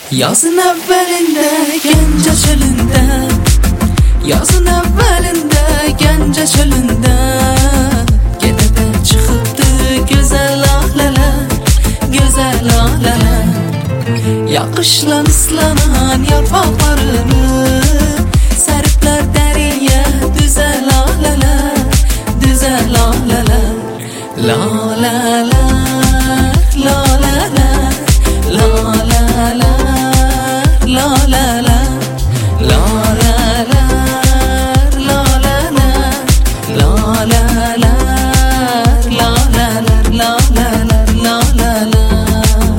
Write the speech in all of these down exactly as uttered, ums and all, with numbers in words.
Yazın evvelinde Gence çölünde, yazın evvelinde Gence çölünde, gene de çıkıptı güzel ahleler, güzel ahleler. Yakışla ıslanan yarpaklarını seripler deriye, güzel ahleler, güzel ahleler. Laleler, laleler, laleler, laleler, laleler, laleler, laleler, laleler, laleler, laleler.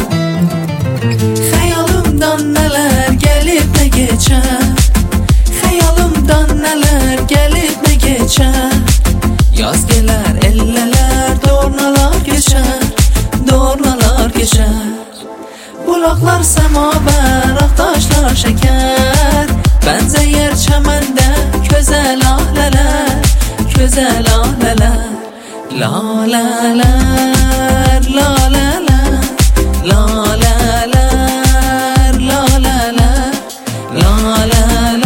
Hayalımdan neler gelip ne geçer, hayalımdan neler gelip ne geçer. Yaz gelir elleler, dornalar geçer, dornalar geçer. Bulaklar semaver, aktaşlar şeker, benzeyer çemende güzel ahleler, güzel ahleler. Laleler, laleler, laleler, laleler, laleler,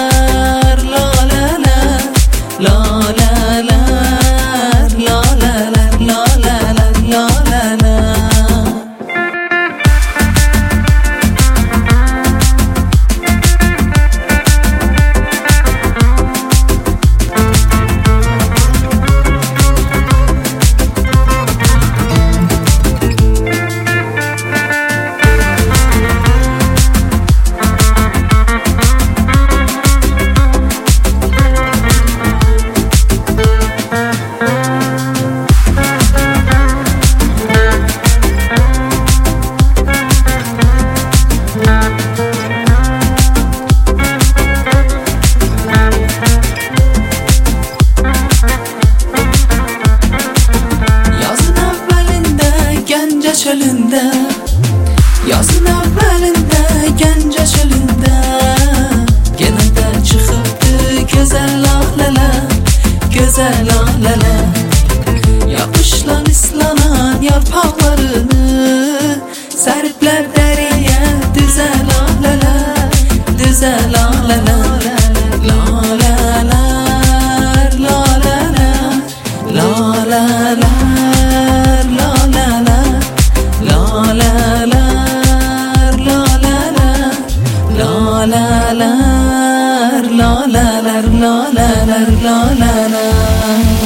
laleler, laleler, laleler, laleler, laleler. Çölünde, yazın evvelinde Gence çölünde, gene de çıkıptı güzel ahleler, güzel ahleler. Yakışla ıslanan yarpaklarını seripler deriye, güzel ahleler, güzel ahleler. Laleler, laleler, laleler, laleler, laleler, laleler, laleler, laleler.